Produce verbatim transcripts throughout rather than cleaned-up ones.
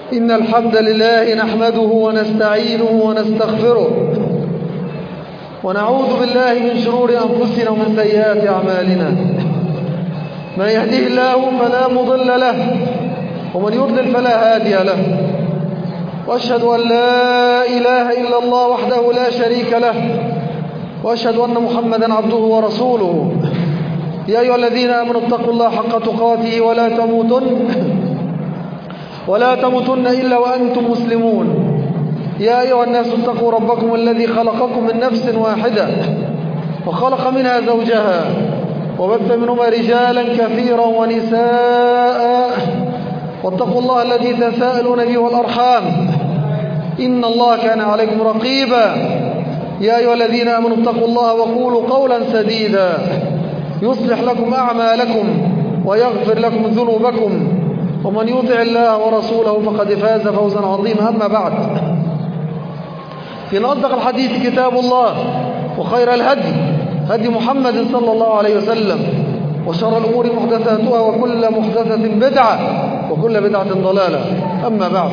إن الحمد لله نحمده ونستعينه ونستغفره ونعوذ بالله من شرور أنفسنا ومن سيئات أعمالنا. من يهديه الله فلا مضل له ومن يضلل فلا هادي له، وأشهد أن لا إله إلا الله وحده لا شريك له، وأشهد أن محمدا عبده ورسوله. يا أيها الذين آمنوا اتقوا الله حق تقاته ولا تموتن ولا تموتن إلا وأنتم مسلمون. يا أيها الناس اتقوا ربكم الذي خلقكم من نفس واحدة وخلق منها زوجها وبث منهما رجالا كثيرا ونساء، واتقوا الله الذي تساءلون به والأرحام إن الله كان عليكم رقيبا. يا أيها الذين آمنوا اتقوا الله وقولوا قولا سديدا يصلح لكم أعمالكم ويغفر لكم ذنوبكم، ومن يطع الله ورسوله فقد فاز فوزا عظيما. أما بعد، في أصدق الحديث كتاب الله، وخير الهدي هدي محمد صلى الله عليه وسلم، وشر الأمور محدثاتها وكل محدثة بدعة وكل بدعة ضلالة. أما بعد،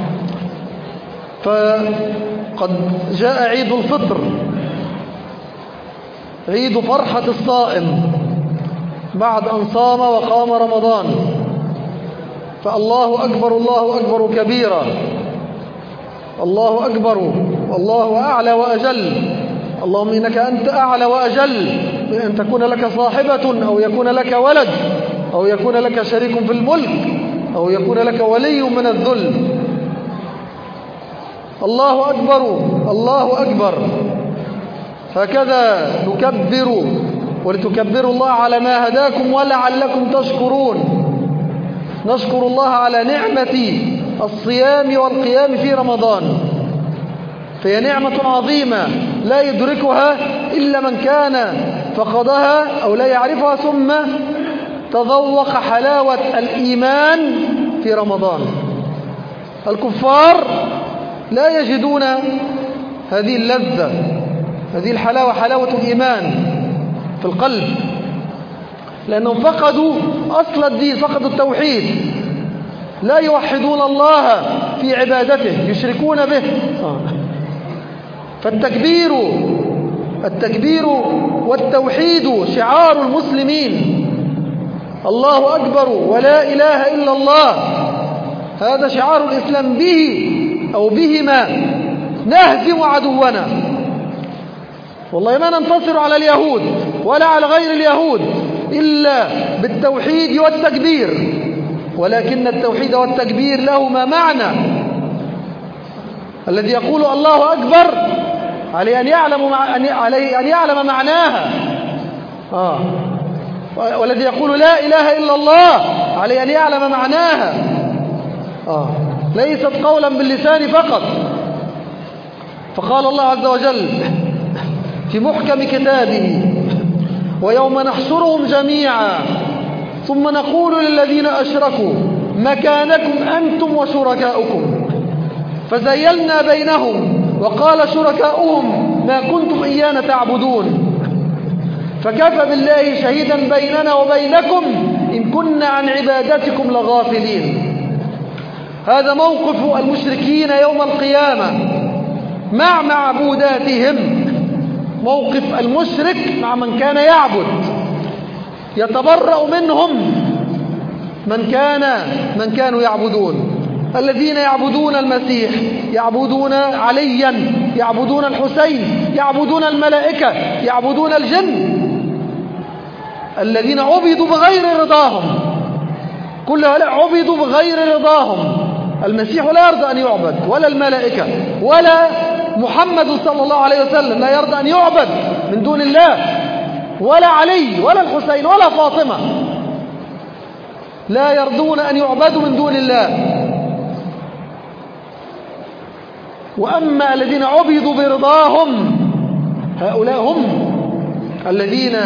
فقد جاء عيد الفطر، عيد فرحة الصائم بعد أن صام وقام رمضان. فالله أكبر الله أكبر كبيرا، الله أكبر والله أعلى وأجل. اللهم إنك أنت أعلى وأجل من أن تكون لك صاحبة أو يكون لك ولد أو يكون لك شريك في الملك أو يكون لك ولي من الذل. الله أكبر الله أكبر. هكذا نكبر، ولتكبروا الله على ما هداكم ولعلكم تشكرون. نشكر الله على نعمة الصيام والقيام في رمضان، فهي نعمة عظيمة لا يدركها إلا من كان فقدها أو لا يعرفها ثم تذوق حلاوة الإيمان في رمضان. الكفار لا يجدون هذه اللذة، هذه الحلاوة، حلاوة الإيمان في القلب، لأنهم فقدوا أصل الدين، فقدوا التوحيد، لا يوحدون الله في عبادته، يشركون به. فالتكبير التكبير والتوحيد شعار المسلمين. الله أكبر ولا إله إلا الله، هذا شعار الإسلام. به أو بهما نهزم عدونا. والله ما ننتصر على اليهود ولا على غير اليهود إلا بالتوحيد والتكبير، ولكن التوحيد والتكبير لهما معنى. الذي يقول الله أكبر عليه أن يعلم مع... عليه أن يعلم معناها، آه. والذي يقول لا إله إلا الله عليه أن يعلم معناها، آه. ليست قولا باللسان فقط. فقال الله عز وجل في محكم كتابه: ويوم نحشرهم جميعا ثم نقول للذين أشركوا مكانكم أنتم وشركاؤكم فزيلنا بينهم وقال شركاؤهم ما كنتم إيانا تعبدون فكفى بالله شهيدا بيننا وبينكم إن كنا عن عبادتكم لغافلين. هذا موقف المشركين يوم القيامة مع معبوداتهم، موقف المشرك مع من كان يعبد. يتبرأ منهم من كان من كانوا يعبدون. الذين يعبدون المسيح، يعبدون عليا، يعبدون الحسين، يعبدون الملائكة، يعبدون الجن، الذين عبدوا بغير رضاهم. كل هؤلاء عبدوا بغير رضاهم. المسيح لا يرضى أن يعبد، ولا الملائكة، ولا محمد صلى الله عليه وسلم لا يرضى أن يعبد من دون الله، ولا علي ولا الحسين ولا فاطمة لا يرضون أن يعبدوا من دون الله. وأما الذين عبدوا برضاهم هؤلاء هم الذين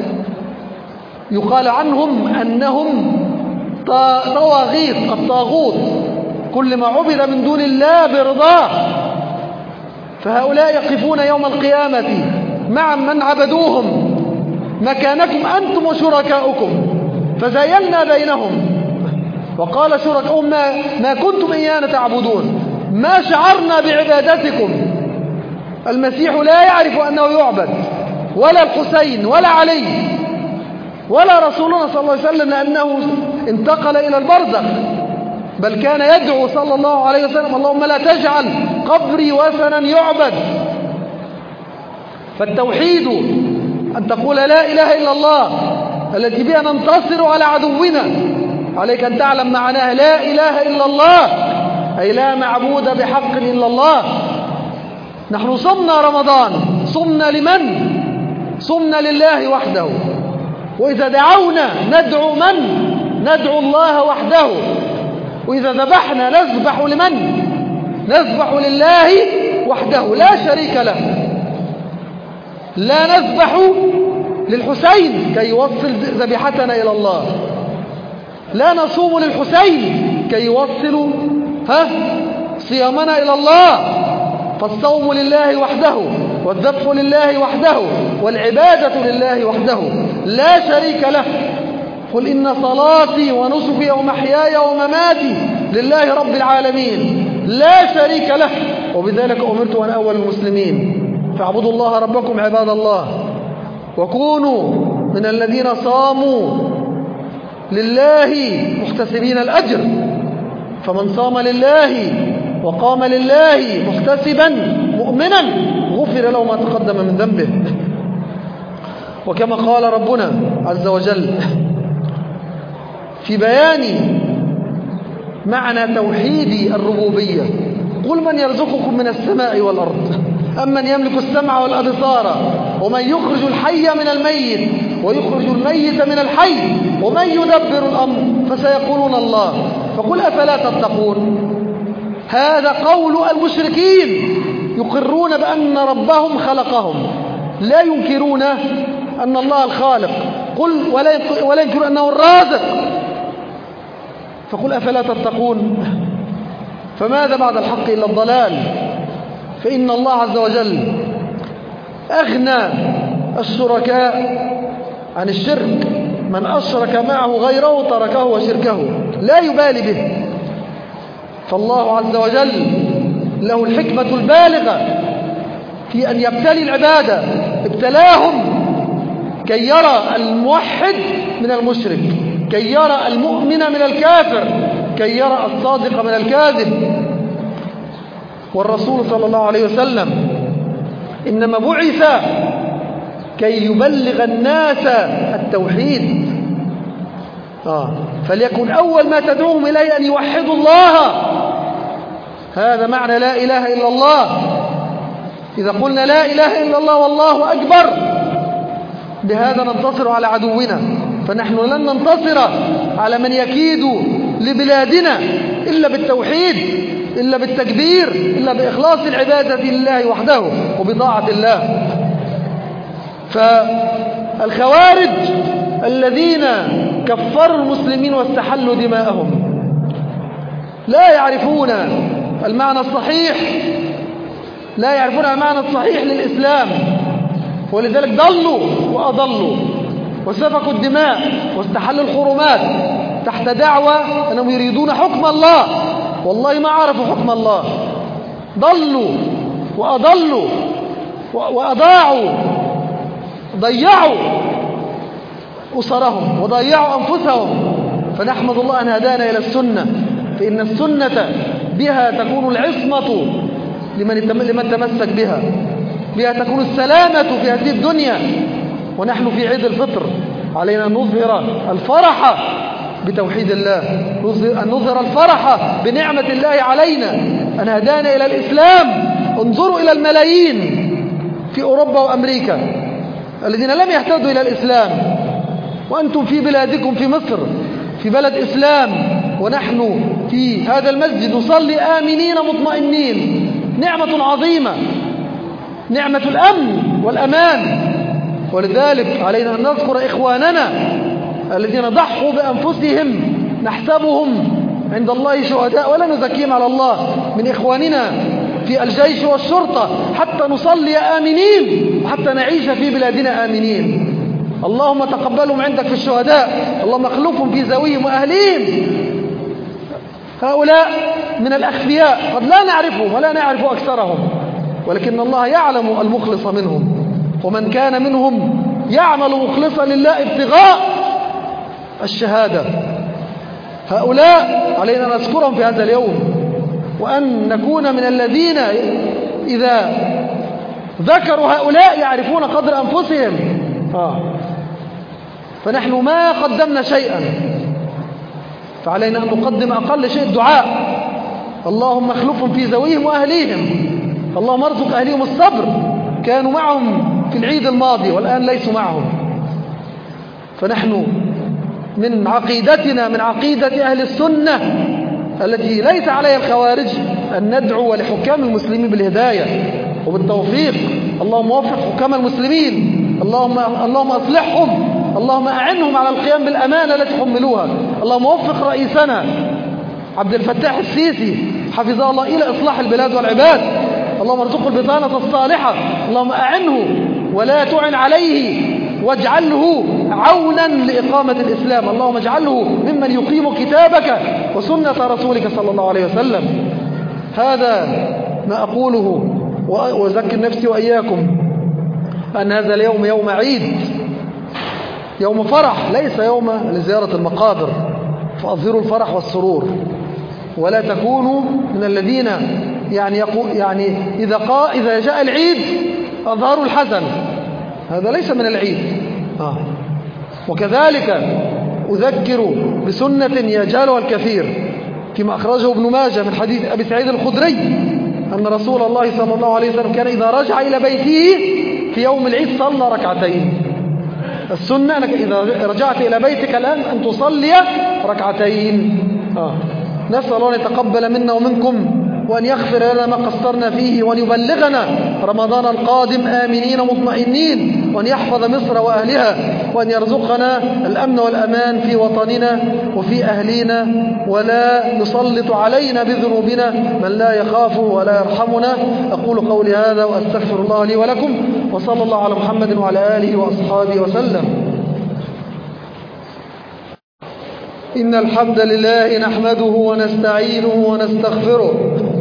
يقال عنهم أنهم طواغيت، الطاغوت، كل ما عبد من دون الله برضاه. فهؤلاء يقفون يوم القيامة مع من عبدوهم مكانكم أنتم وشركاؤكم فزايلنا بينهم وقال شركاؤهم ما, ما كنتم إيانا تعبدون ما شعرنا بعبادتكم. المسيح لا يعرف أنه يعبد، ولا الحسين ولا علي ولا رسولنا صلى الله عليه وسلم، لأنه انتقل إلى البرزخ، بل كان يدعو صلى الله عليه وسلم اللهم لا تجعل قبري وثنا يعبد. فالتوحيد أن تقول لا إله إلا الله التي بها ننتصر على عدونا. عليك أن تعلم معناها لا إله إلا الله، أي لا معبود بحق إلا الله. نحن صمنا رمضان، صمنا لمن؟ صمنا لله وحده. وإذا دعونا ندعو من؟ ندعو الله وحده. وإذا ذبحنا نذبح لمن؟ نذبح لله وحده لا شريك له. لا نذبح للحسين كي يوصل ذبيحتنا إلى الله، لا نصوم للحسين كي يوصل ها صيامنا إلى الله. فالصوم لله وحده، والذبح لله وحده، والعبادة لله وحده لا شريك له. قل إن صلاتي ونسكي ومحياي ومماتي لله رب العالمين لا شريك له، وبذلك أمرت أن أول المسلمين. فاعبدوا الله ربكم عباد الله، وكونوا من الذين صاموا لله محتسبين الأجر. فمن صام لله وقام لله محتسبا مؤمنا غفر له ما تقدم من ذنبه. وكما قال ربنا عز وجل في بيان معنى توحيد الربوبية: قل من يرزقكم من السماء والأرض أمن يملك السمع والأبصار ومن يخرج الحي من الميت ويخرج الميت من الحي ومن يدبر الأمر فسيقولون الله فقل أفلا تتقون. هذا قول المشركين يقرون بأن ربهم خلقهم، لا ينكرون أن الله الخالق، قل ولا ينكرون أنه الرازق. فقل أفلا تتقون. فماذا بعد الحق إلا الضلال؟ فإن الله عز وجل أغنى الشركاء عن الشرك. من أشرك معه غيره تركه وشركه لا يبالي به. فالله عز وجل له الحكمة البالغة في أن يبتلي العبادة. ابتلاهم كي يرى الموحد من المشرك، كي يرى المؤمن من الكافر، كي يرى الصادق من الكاذب. والرسول صلى الله عليه وسلم إنما بعث كي يبلغ الناس التوحيد. آه. فليكن أول ما تدعوهم إليه أن يوحدوا الله. هذا معنى لا إله إلا الله. إذا قلنا لا إله إلا الله والله أكبر بهذا ننتصر على عدونا. فنحن لن ننتصر على من يكيد لبلادنا إلا بالتوحيد، إلا بالتكبير، إلا بإخلاص العبادة لله وحده وبطاعة الله. فالخوارج الذين كفروا المسلمين واستحلوا دماءهم لا يعرفون المعنى الصحيح، لا يعرفون المعنى الصحيح للإسلام، ولذلك ضلوا وأضلوا وسفكوا الدماء واستحلوا الحرمات تحت دعوة أنهم يريدون حكم الله. والله ما عرفوا حكم الله، ضلوا وأضلوا وأضاعوا، ضيعوا أسرهم وضيعوا أنفسهم. فنحمد الله أن هدانا إلى السنة، فإن السنة بها تكون العصمة لمن لمن تمسك بها، بها تكون السلامة في هذه الدنيا. ونحن في عيد الفطر علينا أن نظهر الفرح بتوحيد الله، أن نظهر الفرح بنعمة الله علينا أن هدانا إلى الإسلام. انظروا إلى الملايين في أوروبا وأمريكا الذين لم يهتدوا إلى الإسلام، وأنتم في بلادكم في مصر في بلد إسلام، ونحن في هذا المسجد نصلي آمنين مطمئنين. نعمة عظيمة، نعمة الأمن والأمان. ولذلك علينا أن نذكر إخواننا الذين ضحوا بأنفسهم، نحسبهم عند الله شهداء ولا نزكيهم على الله، من إخواننا في الجيش والشرطة، حتى نصلي آمنين وحتى نعيش في بلادنا آمنين. اللهم تقبلهم عندك في الشهداء، اللهم اخلفهم في زويهم وأهليهم هؤلاء من الأخفياء قد لا نعرفهم ولا نعرف أكثرهم، ولكن الله يعلم المخلص منهم، ومن كان منهم يعمل مخلصا لله ابتغاء الشهادة. هؤلاء علينا أن نذكرهم في هذا اليوم، وأن نكون من الذين إذا ذكروا هؤلاء يعرفون قدر أنفسهم. آه. فنحن ما قدمنا شيئا، فعلينا أن نقدم أقل شيء الدعاء. اللهم اخلفهم في ذويهم وأهليهم، اللهم ارزق أهليهم الصبر، كانوا معهم في العيد الماضي والآن ليسوا معهم. فنحن من عقيدتنا من عقيدة أهل السنة التي ليس عليها الخوارج أن ندعو لحكام المسلمين بالهداية وبالتوفيق. اللهم وفق حكام المسلمين، اللهم اللهم أصلحهم، اللهم أعنهم على القيام بالأمانة التي حملوها. اللهم وفق رئيسنا عبد الفتاح السيسي حفظه الله إلى إصلاح البلاد والعباد. اللهم ارزقه البطانة الصالحة، اللهم أعنه ولا تعن عليه، واجعله عونا لإقامة الإسلام. اللهم اجعله ممن يقيم كتابك وسنة رسولك صلى الله عليه وسلم. هذا ما أقوله، وأذكر نفسي وإياكم أن هذا اليوم يوم عيد، يوم فرح، ليس يوم لزيارة المقابر، فأظهروا الفرح والسرور، ولا تكونوا من الذين يعني يقول يعني إذا قا إذا جاء العيد أظهروا الحزن، هذا ليس من العيد. آه. وكذلك أذكر بسنة يجهلها الكثير فيما أخرجه ابن ماجه من حديث أبي سعيد الخدري أن رسول الله صلى الله عليه وسلم كان إذا رجع إلى بيته في يوم العيد صلى ركعتين. السنة أنك إذا رجعت إلى بيتك الآن أن تصلي ركعتين. آه. نسأل الله أن يتقبل منا ومنكم، وأن يغفر لنا ما قصرنا فيه، وأن يبلغنا رمضان القادم آمنين مطمئنين، وأن يحفظ مصر وأهلها، وأن يرزقنا الأمن والأمان في وطننا وفي أهلنا، ولا يسلط علينا بذنوبنا من لا يخافه ولا يرحمنا. أقول قولي هذا وأستغفر الله لي ولكم، وصلى الله على محمد وعلى آله وأصحابه وسلم. إن الحمد لله نحمده ونستعينه ونستغفره،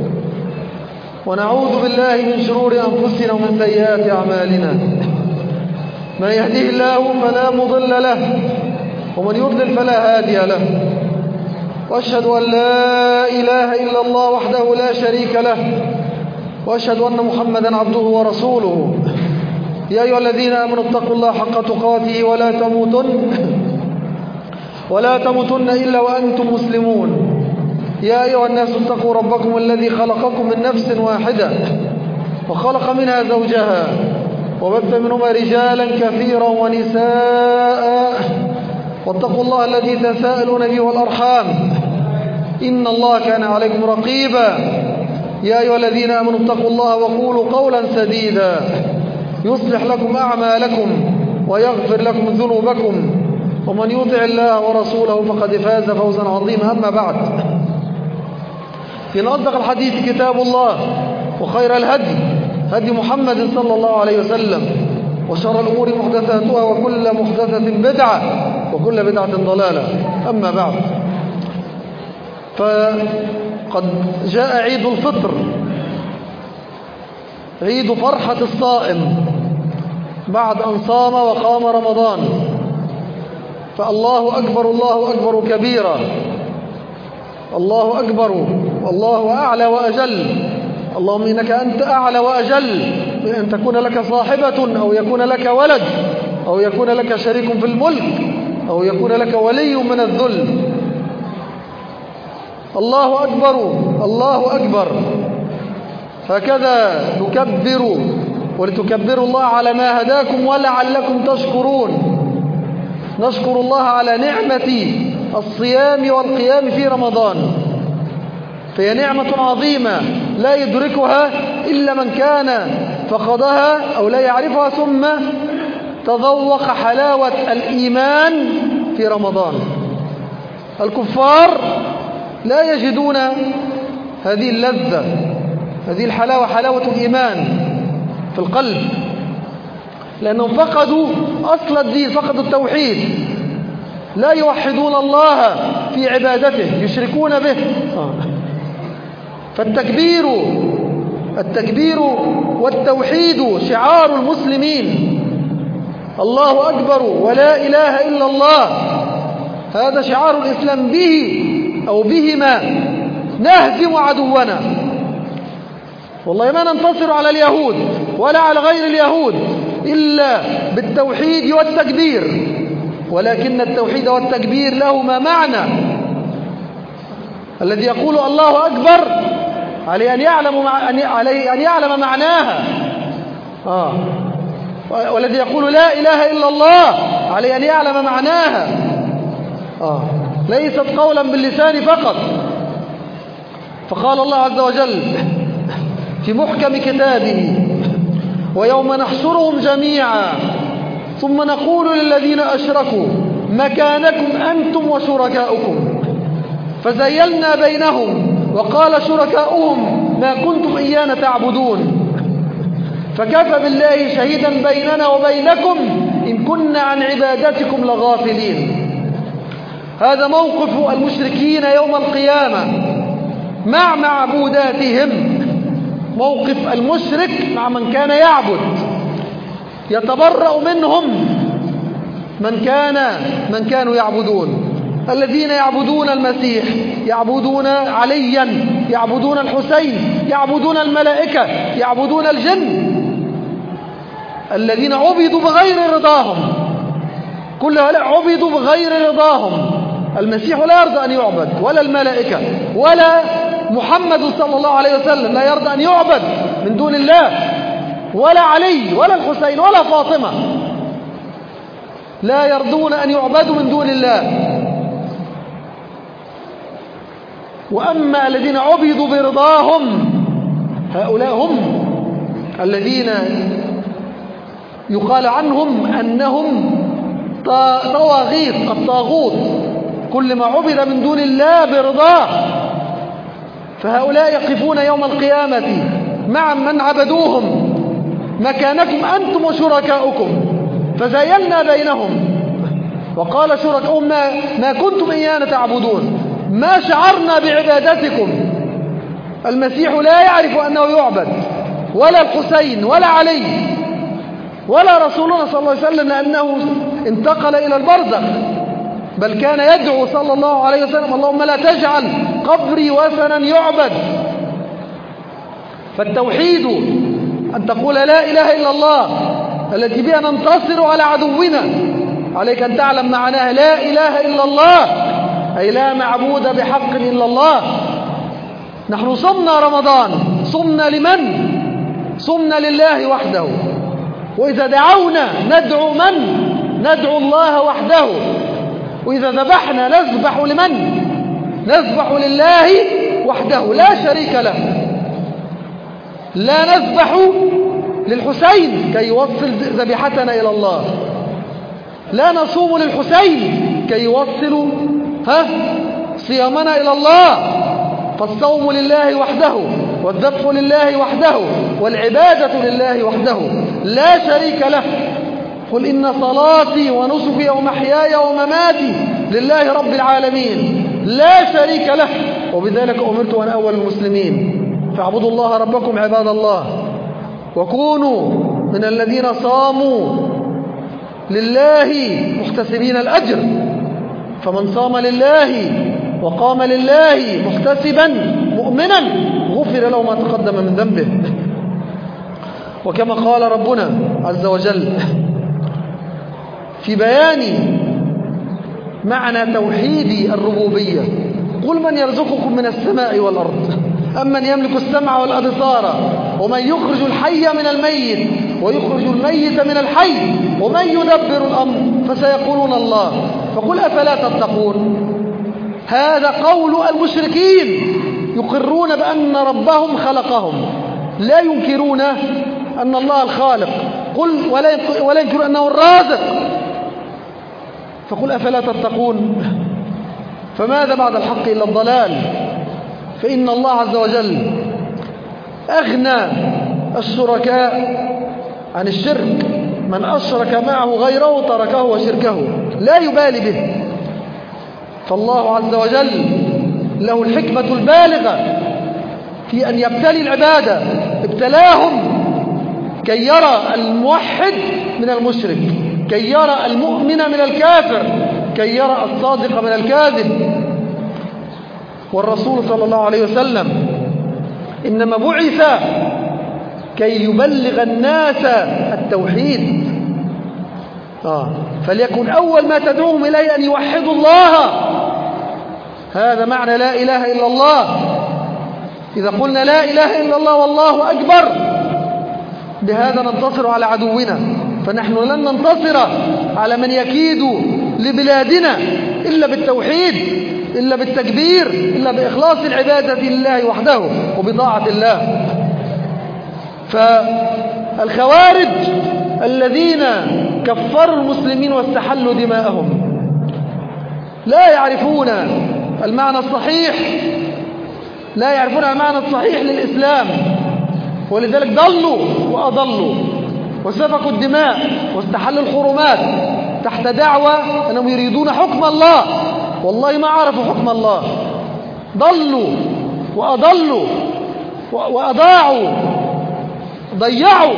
ونعوذ بالله من شرور أنفسنا ومن سيئات أعمالنا. من يهديه الله فلا مضل له، ومن يضلل فلا هادي له. وأشهد أن لا إله إلا الله وحده لا شريك له، وأشهد أن محمدا عبده ورسوله. يا أيها الذين آمنوا اتقوا الله حق تقاته ولا تموتن ولا تموتن إلا وأنتم مسلمون. يا أيها الناس اتقوا ربكم الذي خلقكم من نفس واحدة وخلق منها زوجها وبث منهما رجالا كثيرا ونساء، واتقوا الله الذي تساءلون به والأرحام إن الله كان عليكم رقيبا. يا أيها الذين آمنوا اتقوا الله وقولوا قولا سديدا يصلح لكم أعمالكم ويغفر لكم ذنوبكم، ومن يطع الله ورسوله فقد فاز فوزا عظيما. أما بعد، في أصدق الحديث كتاب الله، وخير الهدي هدي محمد صلى الله عليه وسلم، وشر الأمور محدثاتها، وكل محدثة بدعة، وكل بدعة ضلالة. أما بعد، فقد جاء عيد الفطر، عيد فرحة الصائم بعد أن صام وقام رمضان. فالله أكبر الله أكبر كبيرا، الله أكبر والله أعلى وأجل. اللهم إنك أنت أعلى وأجل من أن تكون لك صاحبة، أو يكون لك ولد، أو يكون لك شريك في الملك، أو يكون لك ولي من الذل. الله أكبر الله أكبر. هكذا نكبر، ولتكبروا الله على ما هداكم ولعلكم تشكرون. نشكر الله على نعمة الصيام والقيام في رمضان، فهي نعمة عظيمة لا يدركها إلا من كان فقدها أو لا يعرفها ثم تذوق حلاوة الإيمان في رمضان. الكفار لا يجدون هذه اللذة، هذه الحلاوة، حلاوة الإيمان في القلب، لأنهم فقدوا أصل الدين، فقدوا التوحيد. لا يوحدون الله في عبادته، يشركون به. فالتكبير التكبير والتوحيد شعار المسلمين. الله أكبر ولا إله إلا الله، هذا شعار الإسلام، به أو بهما نهزم عدونا. والله ما ننتصر على اليهود ولا على غير اليهود إلا بالتوحيد والتكبير، ولكن التوحيد والتكبير لهما معنى. الذي يقول الله أكبر عليه أن يعلم مع... عليه أن يعلم معناها، آه. والذي يقول لا إله إلا الله عليه أن يعلم معناها، آه. ليست قولا باللسان فقط. فقال الله عز وجل في محكم كتابه: ويوم نحشرهم جميعا ثم نقول للذين أشركوا مكانكم أنتم وشركاؤكم فزيلنا بينهم وقال شركاؤهم ما كنتم إيانا تعبدون فكفى بالله شهيدا بيننا وبينكم إن كنا عن عبادتكم لغافلين. هذا موقف المشركين يوم القيامة مع معبوداتهم، موقف المشرك مع من كان يعبد، يتبرأ منهم من كان من كانوا يعبدون. الذين يعبدون المسيح، يعبدون عليا، يعبدون الحسين، يعبدون الملائكة، يعبدون الجن، الذين عبدوا بغير رضاهم، كل هؤلاء عبدوا بغير رضاهم. المسيح لا يرضى أن يعبد، ولا الملائكة، ولا محمد صلى الله عليه وسلم لا يرضى أن يعبد من دون الله، ولا علي ولا الحسين ولا فاطمة لا يرضون أن يعبدوا من دون الله. وأما الذين عبدوا برضاهم هؤلاء هم الذين يقال عنهم أنهم طواغيت، الطاغوت، كل ما عبد من دون الله برضاه. فهؤلاء يقفون يوم القيامة مع من عبدوهم مكانكم أنتم وشركاؤكم فزيلنا بينهم وقال شركاؤهم ما, ما كنتم إيانا تعبدون، ما شعرنا بعبادتكم. المسيح لا يعرف أنه يعبد، ولا الحسين ولا علي ولا رسولنا صلى الله عليه وسلم، لأنه انتقل إلى البرزخ، بل كان يدعو صلى الله عليه وسلم: اللهم لا تجعل قبري وثنا يعبد. فالتوحيد أن تقول لا إله إلا الله التي بها ننتصر على عدونا، عليك أن تعلم معناها لا إله إلا الله، أي لا معبود بحق إلا الله. نحن صمنا رمضان، صمنا لمن؟ صمنا لله وحده. وإذا دعونا ندعو من؟ ندعو الله وحده. وإذا ذبحنا نذبح لمن؟ نذبح لله وحده لا شريك له. لا نذبح للحسين كي يوصل ذبيحتنا إلى الله، لا نصوم للحسين كي يوصل ها صيامنا إلى الله. فالصوم لله وحده، والذبح لله وحده، والعبادة لله وحده لا شريك له. قل إن صلاتي ونسكي ومحياي ومماتي لله رب العالمين لا شريك له وبذلك أمرت أن أول المسلمين. فاعبدوا الله ربكم عباد الله، وكونوا من الذين صاموا لله محتسبين الأجر. فمن صام لله وقام لله محتسبا مؤمنا غفر له ما تقدم من ذنبه. وكما قال ربنا عز وجل في بيان معنى توحيد الربوبية: قل من يرزقكم من السماء والأرض أمن يملك السمع والأبصار ومن يخرج الحي من الميت ويخرج الميت من الحي ومن يدبر الأمر فسيقولون الله فقل أفلا تتقون. هذا قول المشركين، يقرون بأن ربهم خلقهم، لا ينكرون أن الله الخالق، قل ولا ينكرون أنه الرازق. فقل أفلا تتقون. فماذا بعد الحق إلا الضلال؟ فإن الله عز وجل أغنى الشركاء عن الشرك. من أشرك معه غيره تركه وشركه، لا يبالي به. فالله عز وجل له الحكمة البالغة في أن يبتلي العبادة، ابتلاهم كي يرى الموحد من المشرك، كي يرى المؤمن من الكافر، كي يرى الصادق من الكاذب. والرسول صلى الله عليه وسلم إنما بعث كي يبلغ الناس التوحيد. آه. فليكن أول ما تدعوهم إليه أن يوحدوا الله. هذا معنى لا إله إلا الله. إذا قلنا لا إله إلا الله والله أكبر، بهذا ننتصر على عدونا. فنحن لن ننتصر على من يكيد لبلادنا إلا بالتوحيد، إلا بالتكبير، إلا بإخلاص العبادة لله وحده وبطاعة الله. فالخوارج الذين كفروا المسلمين واستحلوا دماءهم لا يعرفون المعنى الصحيح، لا يعرفون المعنى الصحيح للإسلام، ولذلك ضلوا وأضلوا وسفكوا الدماء واستحلوا الحرمات تحت دعوة أنهم يريدون حكم الله. والله ما عرفوا حكم الله، ضلوا وأضلوا وأضاعوا، ضيعوا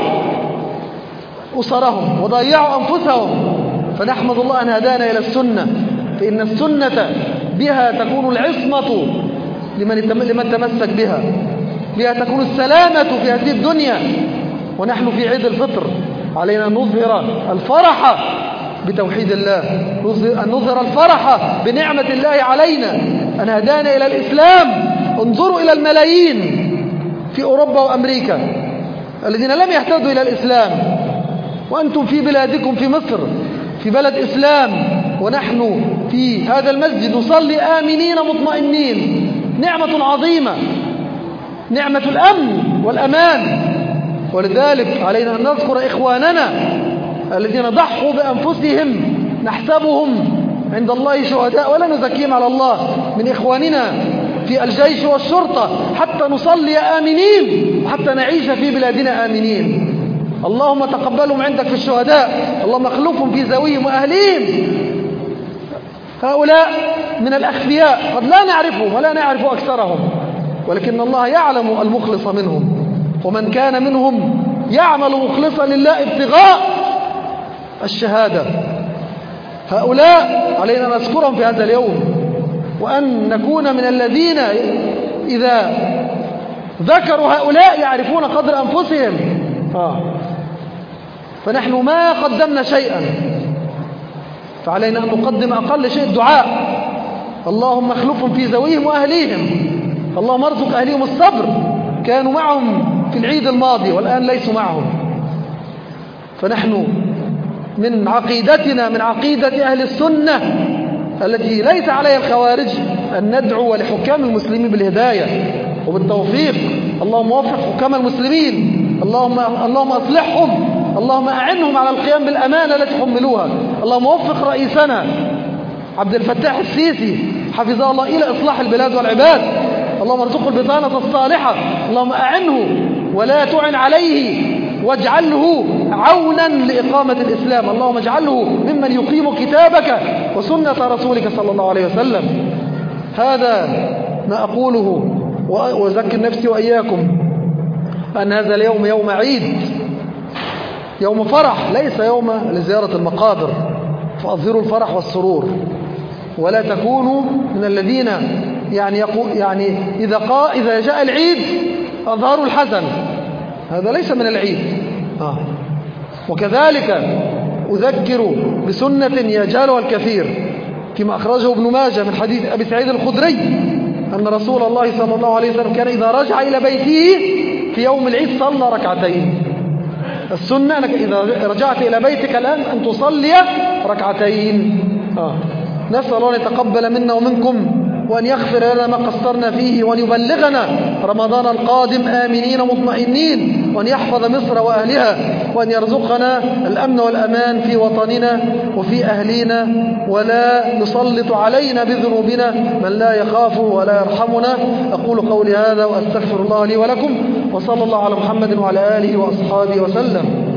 أسرهم وضيعوا أنفسهم. فنحمد الله أن هدانا إلى السنة، فإن السنة بها تكون العصمة لمن لمن تمسك بها، بها تكون السلامة في هذه الدنيا. ونحن في عيد الفطر علينا أن نظهر الفرح بتوحيد الله، أن نظهر الفرح بنعمة الله علينا، أن هدانا إلى الإسلام. انظروا إلى الملايين في أوروبا وأمريكا الذين لم يهتدوا إلى الإسلام، وأنتم في بلادكم في مصر في بلد إسلام، ونحن في هذا المسجد نصلي آمنين مطمئنين. نعمة عظيمة، نعمة الأمن والأمان. ولذلك علينا أن نذكر إخواننا الذين ضحوا بأنفسهم، نحسبهم عند الله شهداء ولا نزكيهم على الله، من إخواننا في الجيش والشرطة، حتى نصلي آمنين وحتى نعيش في بلادنا آمنين. اللهم تقبلهم عندك في الشهداء، اللهم اخلفهم في ذويهم وأهليهم. هؤلاء من الأخفياء قد لا نعرفهم ولا نعرف أكثرهم، ولكن الله يعلم المخلص منهم، ومن كان منهم يعمل مخلصا لله ابتغاء الشهادة. هؤلاء علينا أن نذكرهم في هذا اليوم، وأن نكون من الذين إذا ذكروا هؤلاء يعرفون قدر أنفسهم. آه. فنحن ما قدمنا شيئا، فعلينا أن نقدم أقل شيء الدعاء. اللهم اخلفهم في ذويهم وأهليهم، اللهم ارزق أهليهم الصبر، كانوا معهم في العيد الماضي والآن ليسوا معهم. فنحن من عقيدتنا، من عقيدة أهل السنة التي ليس عليها الخوارج، أن ندعو لحكام المسلمين بالهداية وبالتوفيق. اللهم وفق حكام المسلمين، اللهم اللهم أصلحهم، اللهم أعنهم على القيام بالأمانة التي حملوها. اللهم وفق رئيسنا عبد الفتاح السيسي حفظه الله إلى إصلاح البلاد والعباد. اللهم ارزقه البطانة الصالحة، اللهم أعنه ولا تعن عليه، واجعله عونا لإقامة الإسلام. اللهم اجعله ممن يقيم كتابك وسنة رسولك صلى الله عليه وسلم. هذا ما أقوله، وأذكر نفسي وإياكم أن هذا اليوم يوم عيد، يوم فرح، ليس يوم لزيارة المقابر. فأظهروا الفرح والسرور، ولا تكونوا من الذين يعني يقول يعني إذا قا إذا جاء العيد أظهروا الحزن، هذا ليس من العيد. آه. وكذلك أذكر بسنة يجهلها الكثير فيما أخرجه ابن ماجه من حديث أبي سعيد الخدري أن رسول الله صلى الله عليه وسلم كان إذا رجع إلى بيته في يوم العيد صلى ركعتين. السنة أنك إذا رجعت إلى بيتك الآن أن تصلي ركعتين. آه. نسأل الله أن يتقبل منا ومنكم، وأن يغفر لنا ما قصرنا فيه، وأن يبلغنا رمضان القادم آمنين مطمئنين، وأن يحفظ مصر وأهلها، وأن يرزقنا الأمن والأمان في وطننا وفي أهلنا، ولا يسلط علينا بذنوبنا من لا يخافه ولا يرحمنا. أقول قولي هذا وأستغفر الله لي ولكم، وصلى الله على محمد وعلى آله وأصحابه وسلم.